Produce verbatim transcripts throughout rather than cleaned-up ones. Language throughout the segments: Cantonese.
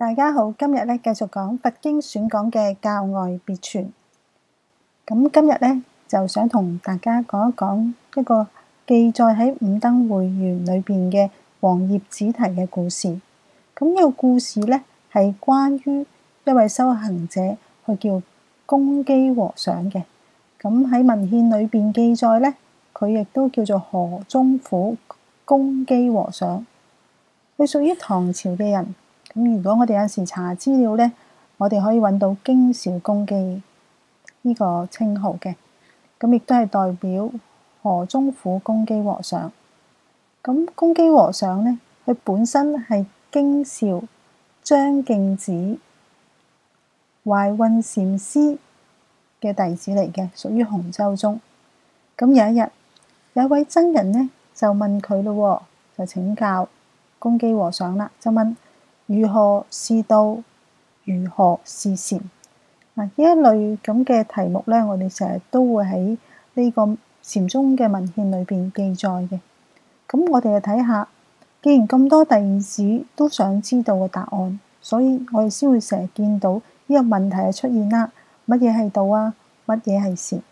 大家好，今日咧繼續講佛經選講嘅教外別傳。咁今日咧就想同大家講一講一個記載喺五燈會元裏邊嘅黃葉子提嘅故事。咁呢個故事咧係關於一位修行者，佢叫公基和尚嘅。咁喺文獻裏邊記載咧，佢亦都叫做河中府公基和尚。佢屬於唐朝嘅人。咁如果我哋有時查資料咧，我哋可以揾到京兆公基呢個稱號嘅，咁亦都係代表河中府公基和尚。咁公基和尚咧，佢本身係京兆張敬子懷蘊禪師嘅弟子嚟嘅，屬於洪州宗。咁有一日，有一位僧人咧就問佢咯，就請教公基和尚啦，就問：如何是道？如何是禪？嗱，呢一類咁嘅題目咧，我哋成日都會喺呢個禪宗嘅文獻裏邊記載嘅。咁我哋就睇下，既然咁多弟子都想知道個答案，所以我哋先會成日見到呢個問題係出現啦。乜嘢係道啊？乜嘢係禪？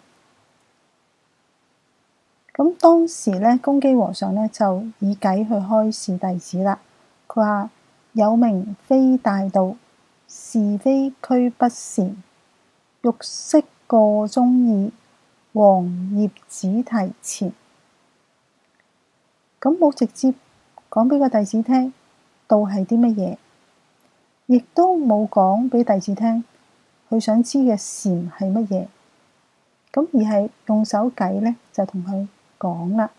咁當時咧，公基和尚咧就以偈去開示弟子啦。佢話：有名非大道，是非俱不禪。欲識個中義，黃葉子提前。咁冇直接講俾個弟子聽道係啲乜嘢，亦都冇講俾弟子聽佢想知嘅禪係乜嘢。咁而係用手偈咧，就同佢講啦：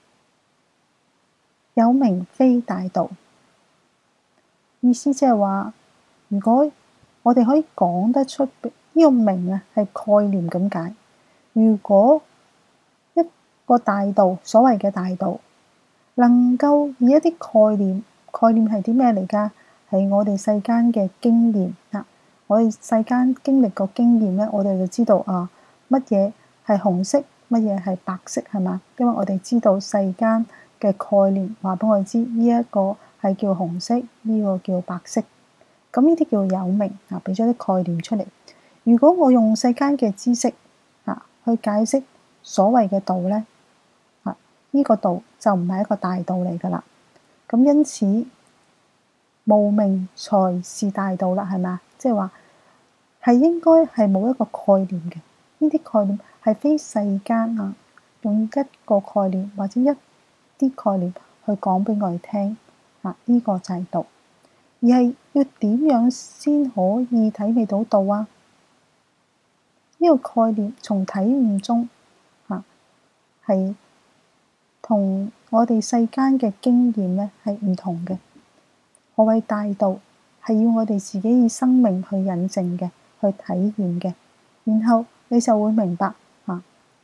有名非大道。意思即係話，如果我哋可以講得出呢個名啊，係概念咁解。如果一個大道，所謂嘅大道，能夠以一啲概念，概念係啲咩嚟㗎？係我哋世間嘅經驗啊！我哋世間經歷過經驗咧，我哋就知道啊，乜嘢係紅色，乜嘢係白色，係嘛？因為我哋知道世間嘅概念話俾我哋知，呢一個係叫紅色，呢個叫白色。咁呢啲叫有名啊，俾咗啲概念出嚟。如果我用世間嘅知識啊去解釋所謂嘅道咧，啊呢個道就唔係一個大道嚟噶啦。咁因此無名才是大道啦，係咪？即係話係應該係冇一個概念嘅。呢啲概念係非世間啊，用一個概念或者一啲概念去講俾我哋聽啊，呢個就係道。而係要點樣先可以體會到道啊？呢個概念從體悟中嚇係同我哋世間嘅經驗咧係唔同嘅。何謂大道？係要我哋自己以生命去引證嘅，去體驗嘅。然後你就會明白嚇，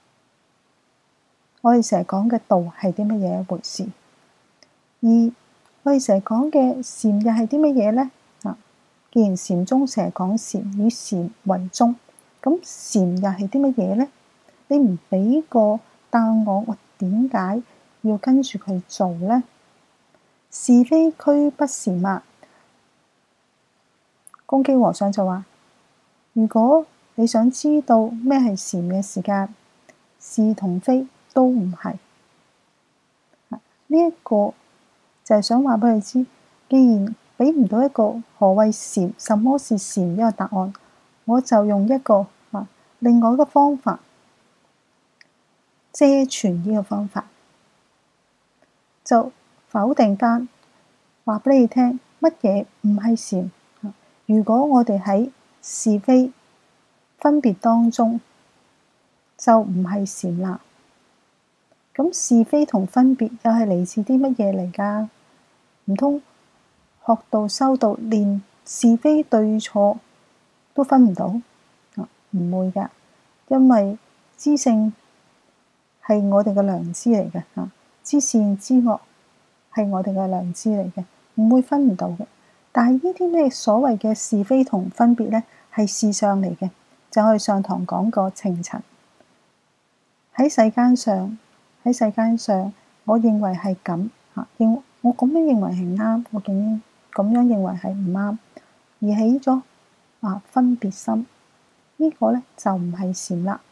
我哋成日講嘅道係啲乜嘢一回事，而我哋成日講嘅禪又係啲乜嘢咧？啊，既然禪宗成日講禪，以禪為宗，咁禪又係啲乜嘢咧？你唔俾個答案我，我點解要跟住佢做咧？是非俱不禪啊！公基和尚就話：如果你想知道咩係禪嘅時間，是同非都唔係。呢一個就係想話俾佢知，既然俾唔到一個何謂禪、什麼是禪呢個答案，我就用一個啊另外一個方法遮傳呢個方法，就否定翻話俾你聽乜嘢唔係禪。如果我哋喺是非分別當中，就唔係禪啦。咁是非同分別又係嚟自啲乜嘢嚟㗎？唔通學道修道，連是非對錯都分唔到？啊，唔會㗎，因為知性係我哋嘅良知嚟嘅嚇，知善知惡係我哋嘅良知嚟嘅，唔會分唔到嘅。但係呢啲咩所謂嘅是非同分別咧，係事相嚟嘅。就我哋上堂講過情塵喺世間上。喺世間上，我認為係咁嚇，認我咁樣認為係啱，我竟咁樣認為係唔啱。 而起咗啊分別心，呢、這個咧就唔係禪啦。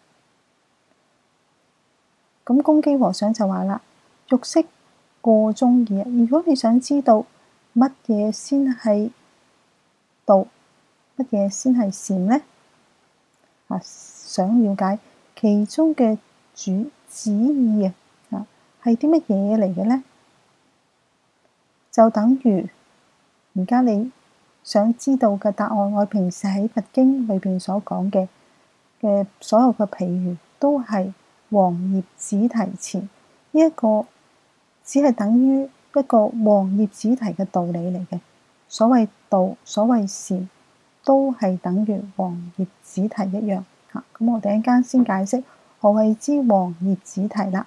咁公基和尚就話啦：欲識個中義，如果你想知道乜嘢先係道，乜嘢先係禪呢？啊，想了解其中嘅主旨意啊，係啲乜嘢嚟嘅呢？就等於而家你想知道嘅答案，我平時喺佛經裏邊所講嘅嘅所有嘅譬喻，都係黃葉子提前呢一個，只係等於一個黃葉子提嘅道理嚟嘅。所謂道，所謂禪，都係等於黃葉子提一樣。嚇、啊，咁我哋一間先解釋何謂之黃葉子提啦。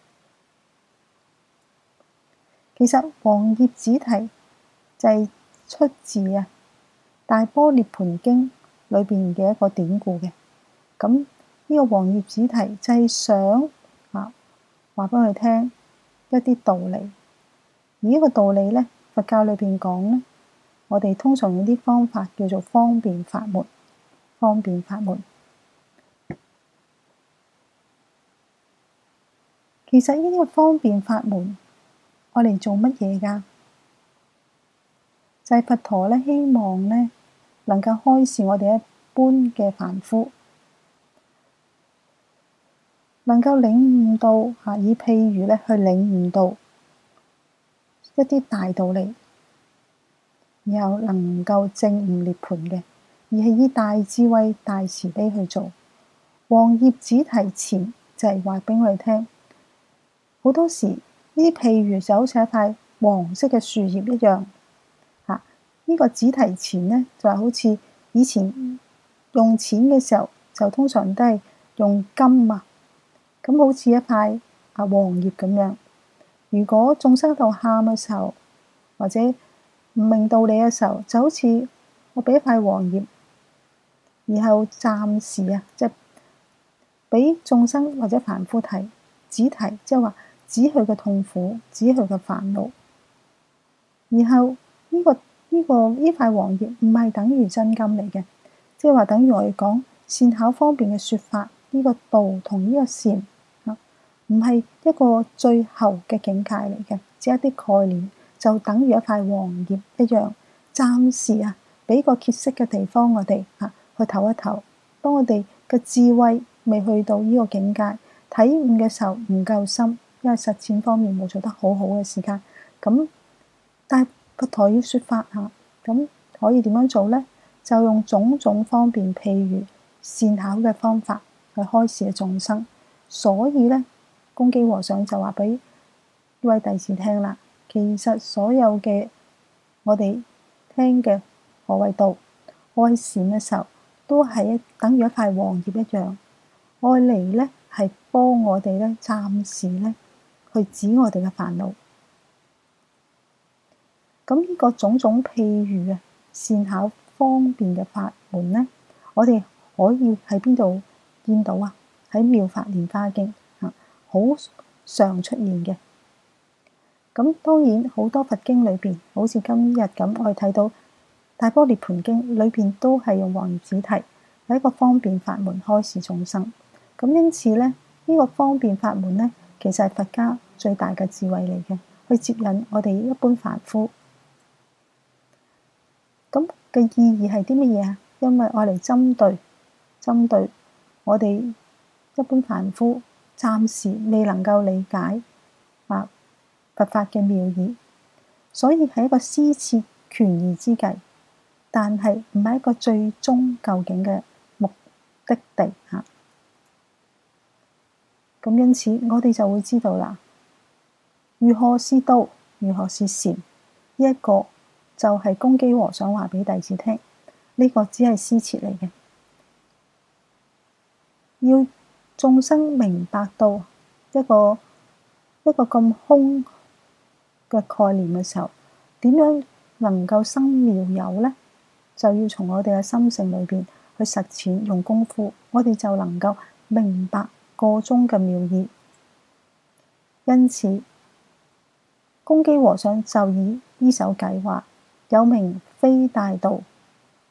其實黃葉子提就係出自啊《大般涅槃經》裏邊嘅一個典故嘅。咁呢個黃葉子提就係想啊話俾佢聽一啲道理，而呢個道理咧，佛教裏邊講咧，我哋通常用啲方法叫做方便法門。方便法門，其實呢啲個方便法門，我嚟做乜嘢㗎？就係佛陀咧，希望咧能夠開示我哋一般嘅凡夫，能夠領悟到嚇，以譬如咧去領悟到一啲大道理，然後能夠證悟涅槃嘅，而係以大智慧、大慈悲去做。黃葉子提前就係話俾我哋聽，好多時呢啲譬如就好似一塊黃色嘅樹葉一樣。呢個子提錢咧，就係好似以前用錢嘅時候，就通常都係用金啊，咁好似一塊啊黃葉咁樣。如果眾生喺度喊嘅時候，或者唔明道理嘅時候，就好似我俾一塊黃葉，然後暫時啊，即係俾眾生或者凡夫睇，只提即係話指佢嘅痛苦，指佢嘅煩惱，然後呢個。呢、這個呢塊黃葉唔係等於真金嚟嘅，即係話等於我哋講善巧方便嘅説法，呢、這個道同呢個禪啊，唔係一個最後嘅境界嚟嘅，只係一啲概念，就等於一塊黃葉一樣，暫時啊，俾個歇息嘅地方我哋啊去唞一唞。當我哋嘅智慧未去到呢個境界，體悟嘅時候唔夠深，因為實踐方面冇做得好好嘅時間，咁但係。佛陀要説法嚇，咁可以點樣做呢？就用種種方便譬如善巧嘅方法去開示嘅眾生。所以咧，公基和尚就話俾呢位弟子聽啦。其實所有嘅我哋聽嘅何謂道、何謂禪嘅時候，都係一等於一塊黃葉一樣，愛嚟咧係幫我哋咧暫時咧去止我哋嘅煩惱。咁呢個種種譬喻嘅善巧方便嘅法門咧，我哋可以喺邊度見到啊？喺《妙法蓮華經》啊，好常出現嘅。咁當然好多佛經裏邊，好似今日咁，我哋睇到《大般涅槃經》裏邊都係用黃葉子提，係一個方便法門開示眾生。咁因此咧，呢、這個方便法門咧，其實係佛家最大嘅智慧嚟嘅，去接引我哋一般凡夫。咁嘅意義係啲乜嘢啊？因為我嚟針對針對我哋一般凡夫暫時未能夠理解啊佛法嘅妙義，所以係一個施設權宜之計，但係唔係一個最終究竟嘅目的地嚇。咁因此我哋就會知道啦，如何是道，如何是禪，呢一個就係公基和尚話俾弟子聽，呢、這個只係施設嚟嘅。要眾生明白到一個一個咁空嘅概念嘅時候，點樣能夠生妙有呢？就要從我哋嘅心性裏邊去實踐，用功夫，我哋就能夠明白個中嘅妙義。因此，公基和尚就以呢首偈話：有名非大道，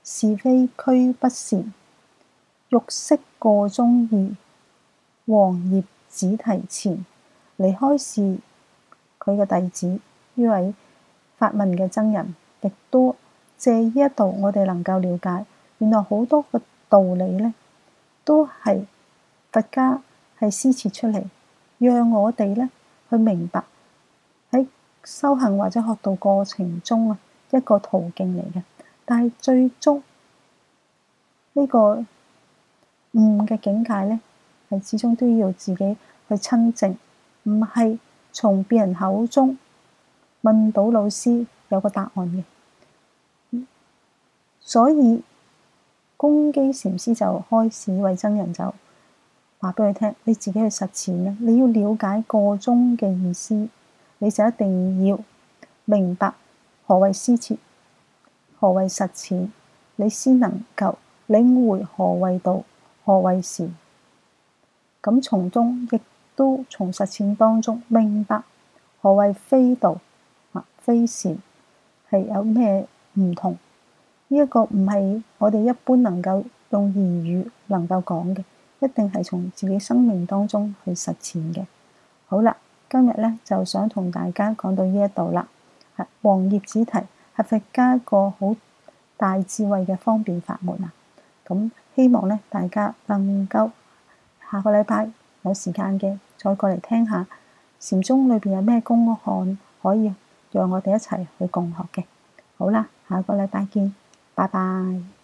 是非俱不善，欲釋個中意，黃葉只提前。離開是佢嘅弟子，呢位發問嘅僧人，亦都借呢一度我哋能夠了解，原來好多嘅道理呢，都係佛家係施設出嚟，讓我哋呢去明白喺修行或者學道過程中啊一個途徑嚟嘅。但係最終呢個悟嘅境界呢，係始終都要自己去親證，唔係從別人口中問到老師有個答案嘅。所以公基禪師就開始為僧人就話俾佢聽，你自己去實踐咧，你要了解個中嘅意思，你就一定要明白何謂施設，何謂實踐，你先能夠領會何謂道，何謂禪。咁從中亦都從實踐當中明白何謂非道啊，非禪係有咩唔同。呢、這、一個唔係我哋一般能夠用言語能夠講嘅，一定係從自己生命當中去實踐嘅。好啦，今日咧就想同大家講到呢一度啦。黃葉子題係佛家一個好大智慧嘅方便法門啊！咁希望咧大家能夠下個禮拜有時間嘅再過嚟聽下禪宗裏邊有咩公案可以讓我哋一齊去共學嘅。好啦，下個禮拜見，拜拜。